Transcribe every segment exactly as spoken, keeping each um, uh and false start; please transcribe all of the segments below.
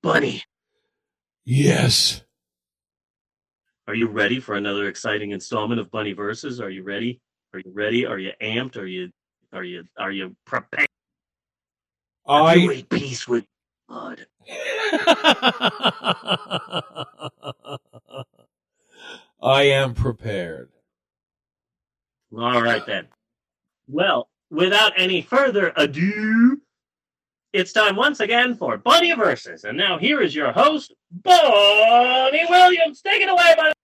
Bunny. Yes. Are you ready for another exciting installment of Bunny Versus? Are you ready? Are you ready? Are you amped? Are you are you are you prepared? I Have you made peace with blood? I am prepared. All right then. Well, without any further ado, it's time once again for Bunny Versus. And now here is your host, Bunny Williams. Take it away, Bunny.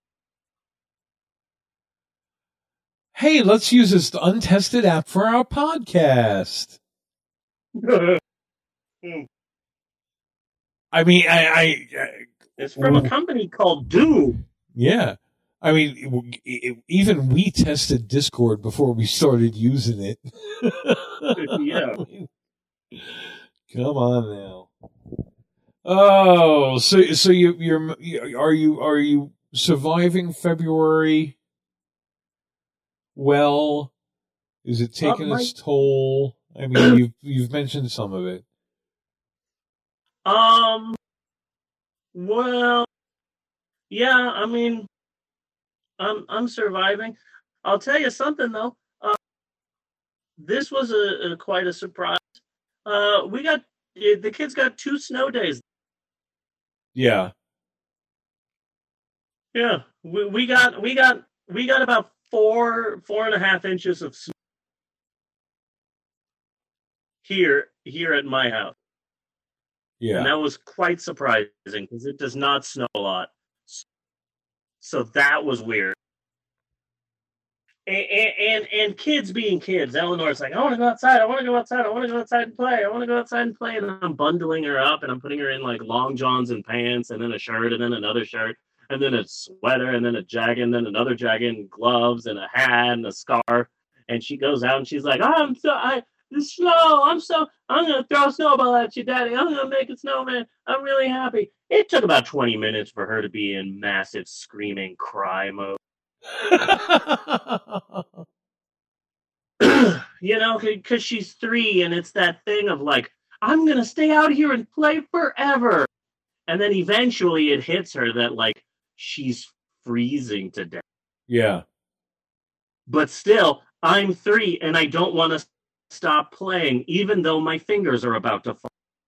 Hey, let's use this untested app for our podcast. I mean, I, I, I it's from a company called Doom. Yeah. I mean, it, even we tested Discord before we started using it. Yeah. I mean, come on now. Oh, so so you you're are you are you surviving February? Well, is it taking uh, my... its toll? I mean, you've you've mentioned some of it. Um. Well, yeah. I mean, I'm I'm surviving. I'll tell you something though. Uh, this was a, a quite a surprise. Uh, we got the kids got two snow days. Yeah. Yeah, we we got we got we got about four four and a half inches of snow here here at my house. Yeah, and that was quite surprising because it does not snow a lot. So that was weird. And, and and kids being kids, Eleanor's like, I want to go outside. I want to go outside. I want to go outside and play. I want to go outside and play. And I'm bundling her up and I'm putting her in like long johns and pants and then a shirt and then another shirt and then a sweater and then a jacket and then another jacket and gloves and a hat and a scarf. And she goes out and she's like, oh, I'm so I the snow. I'm so I'm gonna throw a snowball at you, Daddy. I'm gonna make a snowman. I'm really happy. It took about twenty minutes for her to be in massive screaming cry mode. You know, because she's three and it's that thing of like, I'm going to stay out here and play forever. And then eventually it hits her that like she's freezing to death. Yeah. But still, I'm three and I don't want to stop playing even though my fingers are about to fall.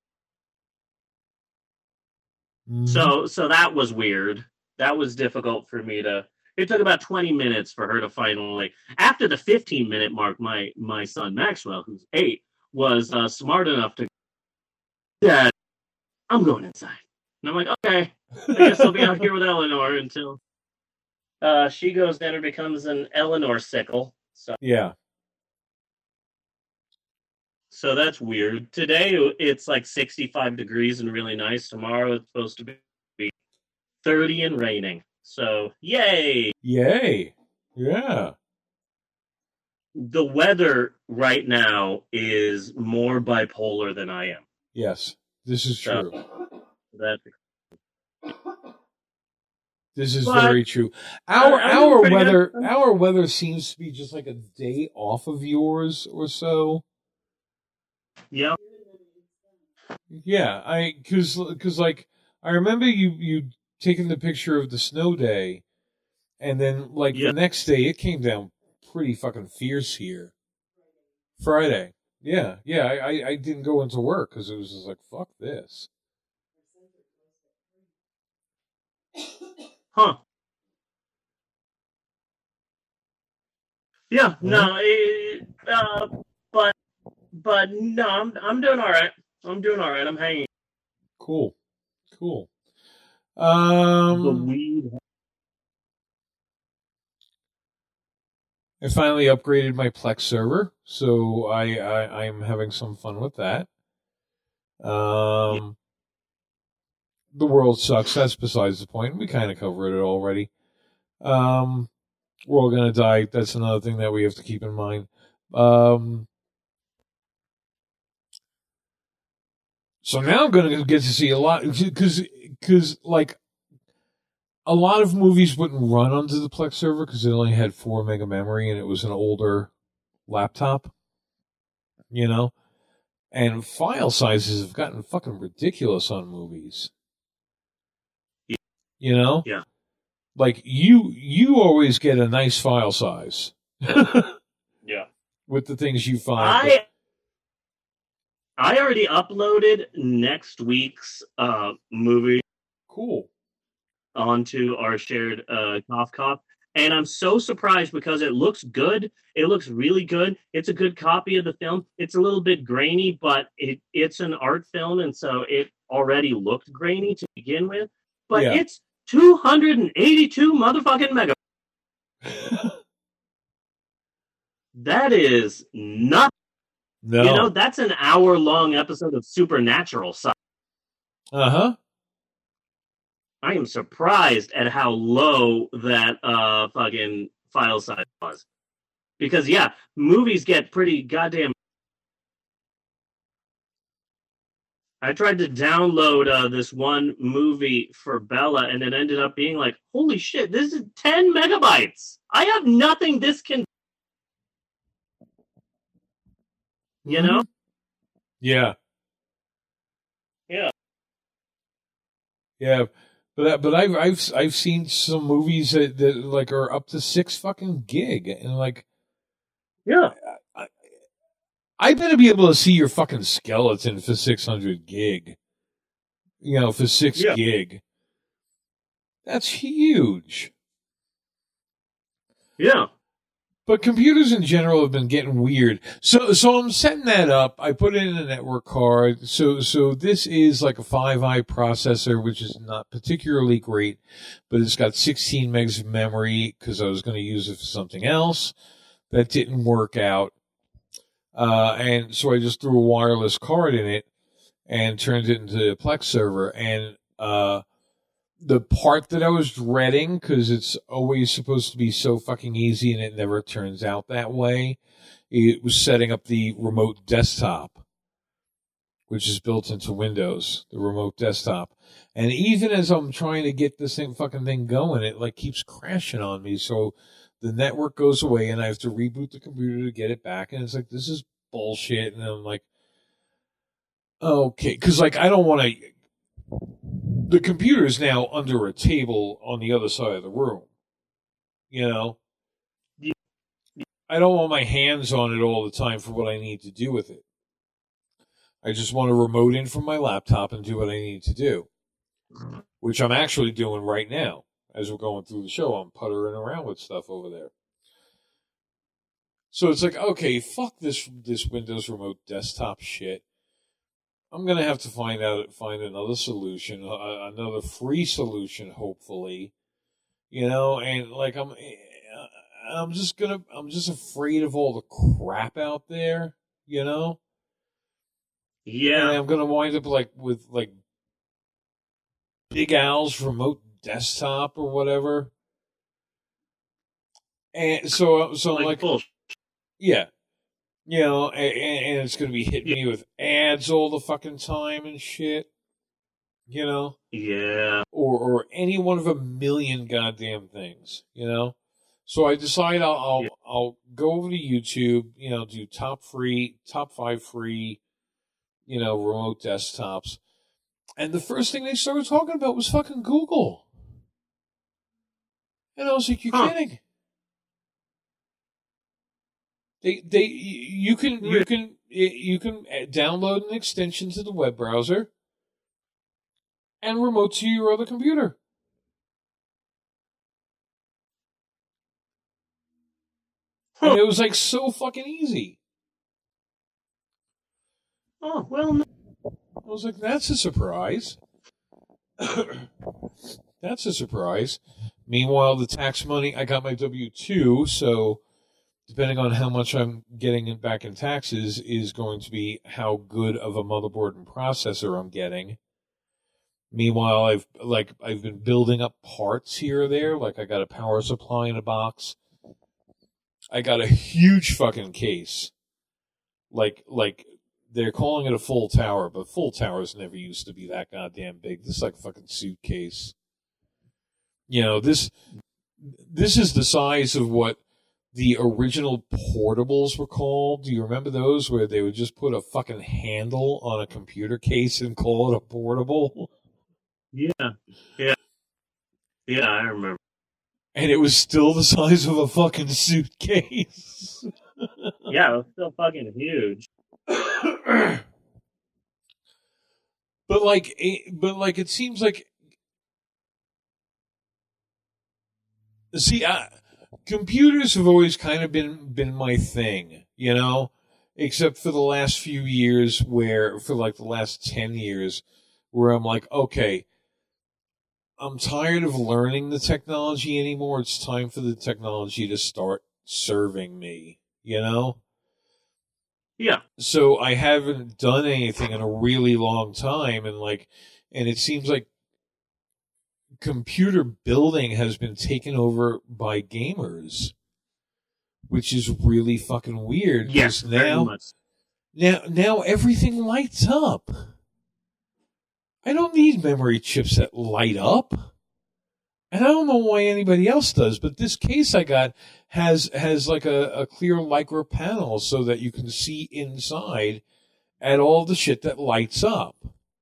Mm-hmm. So, so that was weird. That was difficult for me to... It took about twenty minutes for her to finally, after the fifteen minute mark, my, my son Maxwell, who's eight, was uh, smart enough to, Dad, I'm going inside. And I'm like, okay, I guess I'll be out here with Eleanor until uh, she goes down and becomes an Eleanor sickle. So yeah. So that's weird. Today it's like sixty-five degrees and really nice. Tomorrow it's supposed to be thirty and raining. So, yay! Yay! Yeah. The weather right now is more bipolar than I am. Yes, this is true. So, that's... This is but, very true. Our uh, our weather good. our weather seems to be just like a day off of yours or so. Yeah. Yeah, I because because like I remember you you. taking the picture of the snow day, and then like yeah. the next day it came down pretty fucking fierce here. Friday, yeah, yeah. I I didn't go into work because it was just like fuck this. Huh? Yeah. Mm-hmm. No. It, uh, but but no. I'm I'm doing all right. I'm doing all right. I'm hanging. Cool. Cool. Um, the weed. I finally upgraded my Plex server, so I, I I'm having some fun with that. Um, yeah. The world sucks. That's besides the point. We kind of covered it already. Um, we're all gonna die. That's another thing that we have to keep in mind. Um, so now I'm gonna get to see a lot because because like. A lot of movies wouldn't run onto the Plex server because it only had four mega memory and it was an older laptop, you know? And file sizes have gotten fucking ridiculous on movies. You know? Yeah. Like, you you always get a nice file size. Yeah. With the things you find. I but... I already uploaded next week's uh, movie. Cool. Onto our shared uh, Cough Cop. And I'm so surprised because it looks good. It looks really good. It's a good copy of the film. It's a little bit grainy, but it, it's an art film, and so it already looked grainy to begin with. But yeah. it's two hundred eighty-two motherfucking megabytes. That is not. No. You know, that's an hour-long episode of Supernatural size. Uh-huh. I am surprised at how low that uh fucking file size was. Because yeah, movies get pretty goddamn. I tried to download uh, this one movie for Bella, and it ended up being like, holy shit, this is ten megabytes. I have nothing this can. You know? Yeah. Yeah. Yeah. But but I've I've I've seen some movies that, that like are up to six fucking gig, and like, yeah, I, I better be able to see your fucking skeleton for six hundred gig. You know, for six yeah. gig. That's huge. Yeah. But computers in general have been getting weird. So so I'm setting that up. I put it in a network card. So so this is like a five i processor, which is not particularly great, but it's got sixteen megs of memory because I was going to use it for something else. That didn't work out. Uh, and so I just threw a wireless card in it and turned it into a Plex server. And uh the part that I was dreading, because it's always supposed to be so fucking easy and it never turns out that way, it was setting up the remote desktop, which is built into Windows, the remote desktop. And even as I'm trying to get this thing, fucking thing going, it like keeps crashing on me. So the network goes away and I have to reboot the computer to get it back. And it's like, this is bullshit. And I'm like, okay, because like I don't want to. The computer is now under a table on the other side of the room. You know? Yeah. I don't want my hands on it all the time for what I need to do with it. I just want to remote in from my laptop and do what I need to do. Which I'm actually doing right now. As we're going through the show, I'm puttering around with stuff over there. So it's like, okay, fuck this this Windows Remote Desktop shit. I'm going to have to find out, find another solution, uh, another free solution, hopefully, you know, and like, I'm, I'm just going to, I'm just afraid of all the crap out there, you know? Yeah. And I'm going to wind up like with like Big Al's remote desktop or whatever. And so, so I'm like, like yeah. You know, and, and it's going to be hitting yeah. me with ads all the fucking time and shit. You know? Yeah. Or or any one of a million goddamn things, you know? So I decide I'll I'll, yeah. I'll go over to YouTube, you know, do top free, top five free, you know, remote desktops. And the first thing they started talking about was fucking Google. And I was like, you're huh. kidding. They, they, you can, you can, you can download an extension to the web browser and remote to your other computer. Huh. And it was like so fucking easy. Oh, well, no. I was like, that's a surprise. That's a surprise. Meanwhile, the tax money, I got my W two, so depending on how much I'm getting back in taxes is going to be how good of a motherboard and processor I'm getting. Meanwhile, I've like I've been building up parts here or there. Like I got a power supply in a box. I got a huge fucking case. Like like they're calling it a full tower, but full towers never used to be that goddamn big. This is like a fucking suitcase. You know, this this is the size of what the original portables were called. Do you remember those where they would just put a fucking handle on a computer case and call it a portable? Yeah. Yeah. Yeah, I remember. And it was still the size of a fucking suitcase. Yeah, it was still fucking huge. But like, it, but like, it seems like, see, I, computers have always kind of been been my thing, you know, except for the last few years, where for like the last ten years, where I'm like, okay, I'm tired of learning the technology anymore. It's time for the technology to start serving me, you know? Yeah. So I haven't done anything in a really long time, and like, and it seems like computer building has been taken over by gamers, which is really fucking weird. Yes, now, very much. now, now everything lights up. I don't need memory chips that light up. And I don't know why anybody else does, but this case I got has has like a, a clear Lycra panel so that you can see inside at all the shit that lights up.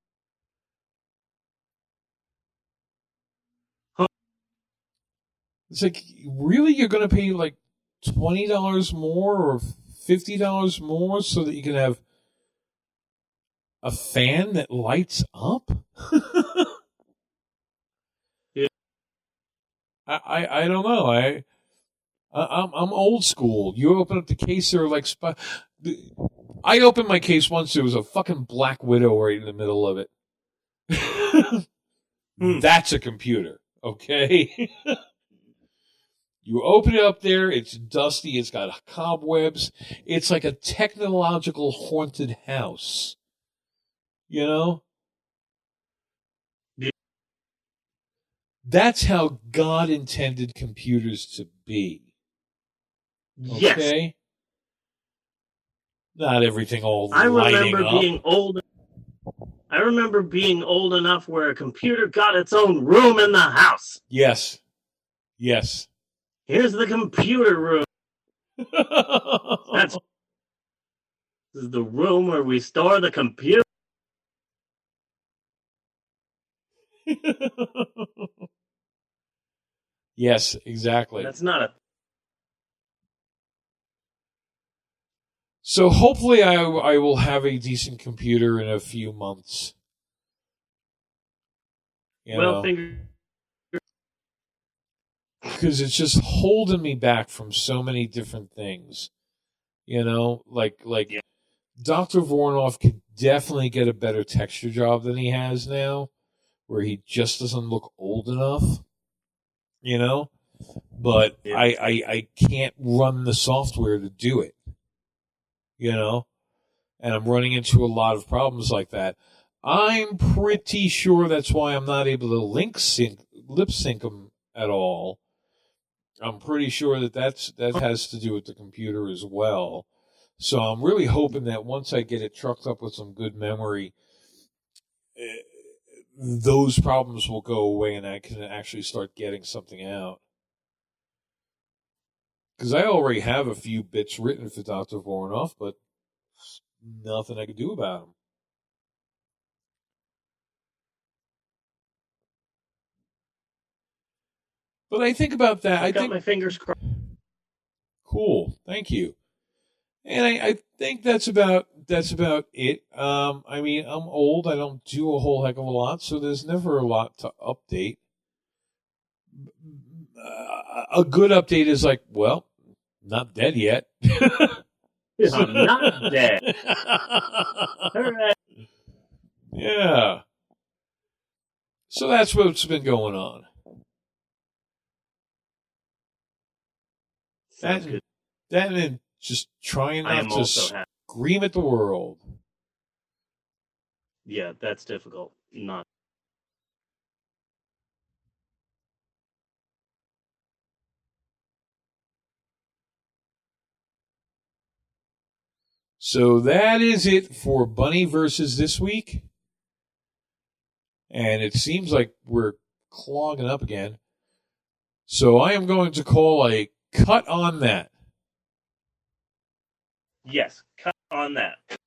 Huh. It's like, really? You're going to pay like twenty dollars more or fifty dollars more so that you can have a fan that lights up? Yeah. I, I, I don't know. I, I I'm I'm old school. You open up the case, there are like sp- I opened my case once. There was a fucking Black Widow right in the middle of it. Hmm. That's a computer, okay? You open it up there. It's dusty. It's got cobwebs. It's like a technological haunted house. You know? Yeah. That's how God intended computers to be. Okay? Yes. Not everything all I lighting remember up. being old. I remember being old enough where a computer got its own room in the house. Yes. Yes. Here's the computer room. That's this is the room where we store the computer. Yes, exactly. That's not a. So hopefully I, I will have a decent computer in a few months. You well, know? finger. Because it's just holding me back from so many different things. You know, like like Yeah. Doctor Voronoff could definitely get a better texture job than he has now, where he just doesn't look old enough. You know, but Yeah. I, I I can't run the software to do it. You know, and I'm running into a lot of problems like that. I'm pretty sure that's why I'm not able to link sync, lip sync them at all. I'm pretty sure that that's, that has to do with the computer as well. So I'm really hoping that once I get it trucked up with some good memory, eh, those problems will go away and I can actually start getting something out. Because I already have a few bits written for Doctor Voronoff, but nothing I can do about them. But I think about that. I I got think my fingers crossed. Cool, thank you. And I, I think that's about that's about it. Um, I mean, I'm old. I don't do a whole heck of a lot, so there's never a lot to update. Uh, a good update is like, well, not dead yet. I'm not dead. Hooray. Yeah. So that's what's been going on. Sounds That, good. that and just trying I not am to also happy. scream at the world. Yeah, that's difficult. Not. So that is it for Bunny versus this week. And it seems like we're clogging up again. So I am going to call a cut on that. Yes, cut on that.